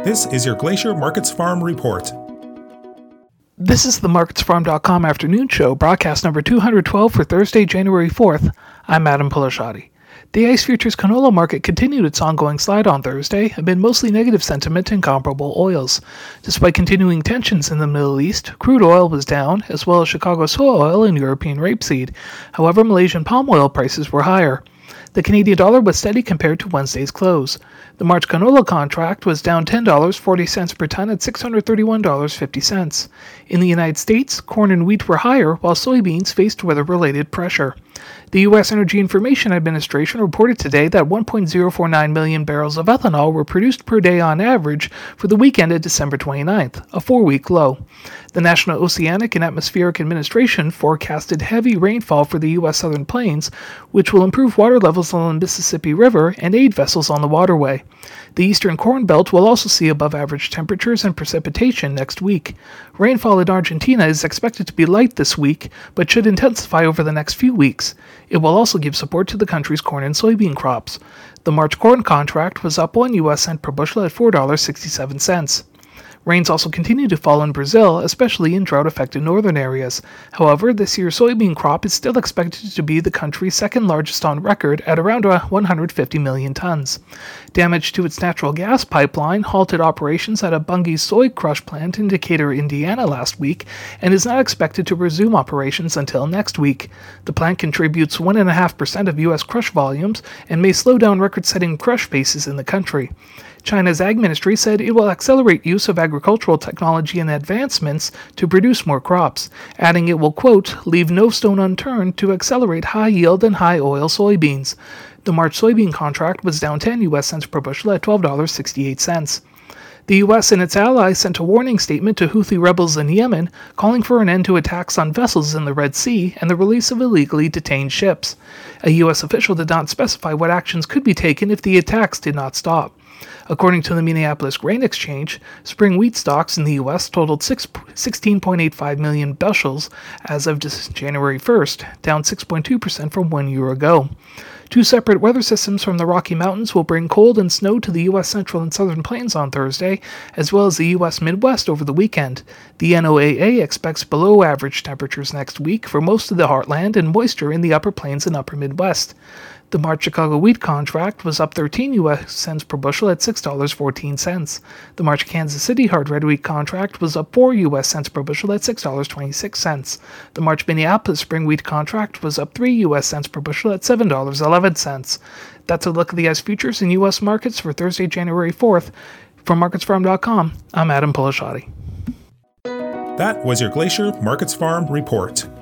This is your Glacier Markets Farm Report. This is the MarketsFarm.com afternoon show, broadcast number 212 for Thursday, January 4th. I'm Adam Polishati. The ICE Futures canola market continued its ongoing slide on Thursday amid mostly negative sentiment in comparable oils. Despite continuing tensions in the Middle East, crude oil was down, as well as Chicago soy oil and European rapeseed. However, Malaysian palm oil prices were higher. The Canadian dollar was steady compared to Wednesday's close. The March canola contract was down $10.40 per ton at $631.50. In the United States, corn and wheat were higher, while soybeans faced weather-related pressure. The U.S. Energy Information Administration reported today that 1.049 million barrels of ethanol were produced per day on average for the week ended December 29th, a 4-week low. The National Oceanic and Atmospheric Administration forecasted heavy rainfall for the U.S. Southern Plains, which will improve water levels on the Mississippi River and aid vessels on the waterway. The Eastern Corn Belt will also see above-average temperatures and precipitation next week. Rainfall in Argentina is expected to be light this week, but should intensify over the next few weeks. It will also give support to the country's corn and soybean crops. The March corn contract was up 1 U.S. cent per bushel at $4.67. Rains also continue to fall in Brazil, especially in drought-affected northern areas. However, this year's soybean crop is still expected to be the country's second largest on record at around 150 million tons. Damage to its natural gas pipeline halted operations at a Bunge soy crush plant in Decatur, Indiana last week, and is not expected to resume operations until next week. The plant contributes 1.5% of U.S. crush volumes and may slow down record-setting crush paces in the country. China's Ag Ministry said it will accelerate use of agricultural technology and advancements to produce more crops, adding it will, quote, leave no stone unturned to accelerate high yield and high oil soybeans. The March soybean contract was down 10 U.S. cents per bushel at $12.68. The U.S. and its allies sent a warning statement to Houthi rebels in Yemen, calling for an end to attacks on vessels in the Red Sea and the release of illegally detained ships. A U.S. official did not specify what actions could be taken if the attacks did not stop. According to the Minneapolis Grain Exchange, spring wheat stocks in the U.S. totaled 16.85 million bushels as of January 1st, down 6.2% from 1 year ago. Two separate weather systems from the Rocky Mountains will bring cold and snow to the U.S. Central and Southern Plains on Thursday, as well as the U.S. Midwest over the weekend. The NOAA expects below-average temperatures next week for most of the heartland and moisture in the Upper Plains and Upper Midwest. The March Chicago wheat contract was up 13 U.S. cents per bushel at $6.14. The March Kansas City hard red wheat contract was up 4 U.S. cents per bushel at $6.26. The March Minneapolis spring wheat contract was up 3 U.S. cents per bushel at $7.11. That's a look at the ICE futures and U.S. markets for Thursday, January 4th. From MarketsFarm.com, I'm Adam Polishati. That was your Glacier Markets Farm Report.